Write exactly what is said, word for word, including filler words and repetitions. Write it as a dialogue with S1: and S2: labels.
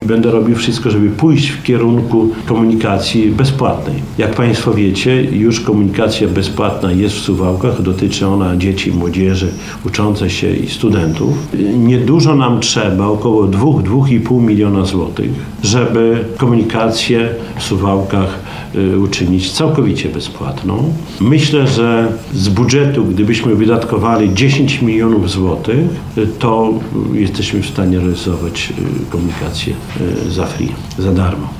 S1: będę robił wszystko, żeby pójść w kierunku komunikacji bezpłatnej. Jak Państwo wiecie, już komunikacja bezpłatna jest w Suwałkach, dotyczy ona dzieci, młodzieży, uczących się i studentów. Niedużo nam trzeba, około dwa do dwóch i pół miliona złotych, żeby komunikację w Suwałkach uczynić całkowicie bezpłatną. Myślę, że z budżetu, gdybyśmy wydatkowali dziesięć milionów złotych, to jesteśmy w stanie realizować komunikację za free, za darmo.